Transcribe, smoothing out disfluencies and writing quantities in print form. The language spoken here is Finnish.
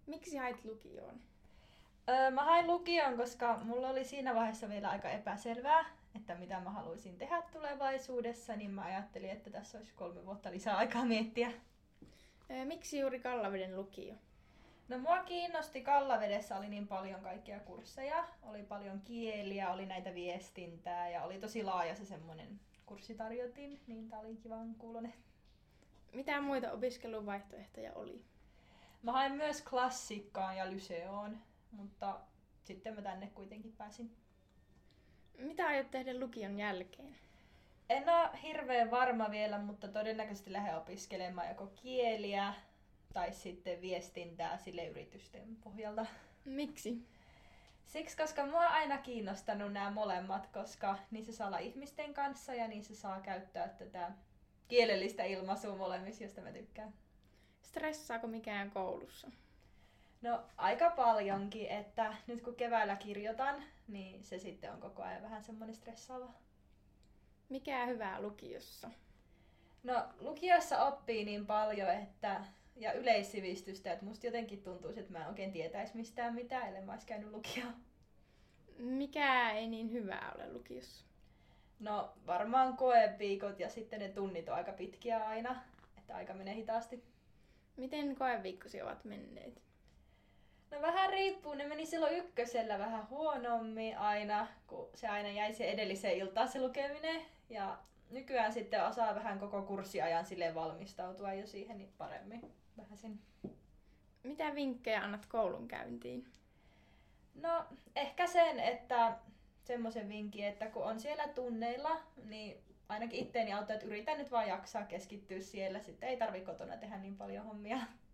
Miksi hait lukioon? Mä hain lukioon, koska mulla oli siinä vaiheessa vielä aika epäselvää, että mitä mä haluaisin tehdä tulevaisuudessa, niin mä ajattelin, että tässä olisi 3 vuotta lisää aikaa miettiä. Miksi juuri Kallaveden lukio? No mua kiinnosti Kallavedessä, oli niin paljon kaikkia kursseja, oli paljon kieliä, oli näitä viestintää ja oli tosi laaja se semmoinen kurssitarjotin, niin tää oli kivan kuulonen. Mitä muita opiskeluvaihtoehtoja oli? Mä hain myös klassikkaan ja lyseoon, mutta sitten mä tänne kuitenkin pääsin. Mitä aiot tehdä lukion jälkeen? En ole hirveän varma vielä, mutta todennäköisesti lähden opiskelemaan joko kieliä tai sitten viestintää sille yritysten pohjalta. Miksi? Siksi, koska mua on aina kiinnostanut nämä molemmat, koska niissä saa olla ihmisten kanssa ja niissä saa käyttää tätä kielellistä ilmaisua molemmissa, josta mä tykkään. Stressaako mikään koulussa? No aika paljonkin, että nyt kun keväällä kirjoitan, niin se sitten on koko ajan vähän semmoinen stressaava. Mikä hyvää lukiossa? No lukiossa oppii niin paljon, ja yleissivistystä, että musta jotenkin tuntuu, että mä en oikein tietäisi mistään mitään, ellei mä olisi käynyt lukioon. Mikä ei niin hyvää ole lukiossa? No varmaan koeviikot ja sitten ne tunnit on aika pitkiä aina, että aika menee hitaasti. Miten koeviikkosi ovat menneet? No vähän riippuu, ne meni silloin ykkösellä vähän huonommin aina, kun se aina jäi se edelliseen iltaan se lukeminen. Ja nykyään sitten osaa vähän koko kurssiajan silleen valmistautua jo siihen niin paremmin. Vähän sen. Mitä vinkkejä annat koulun käyntiin? No ehkä sen, että semmoisen vinkin, että kun on siellä tunneilla, niin ainakin itteeni auttaa, että yritän nyt vaan jaksaa keskittyä siellä. Sitten ei tarvitse kotona tehdä niin paljon hommia.